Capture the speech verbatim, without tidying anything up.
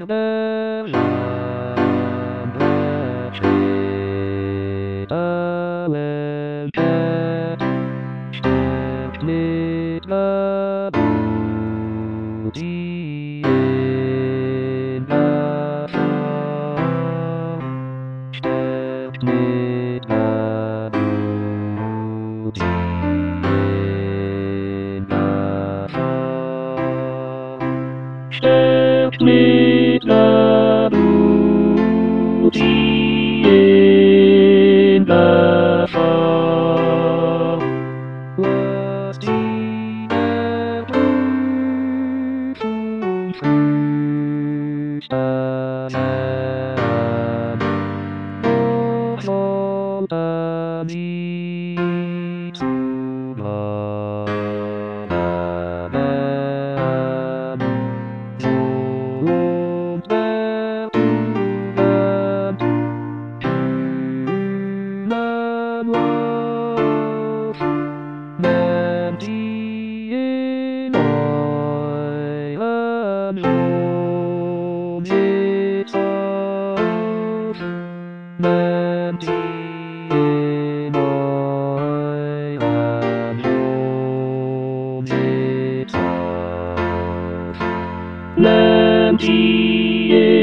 Step mit der Beauty in the fall. Was die Erprüfung frühstern, doch sollte nie zu lange werden. Und wer Tugend kühnen Lauf, nennt die in euren Lohn mit auf, nennt die in euren Lohn mit auf. Nennt die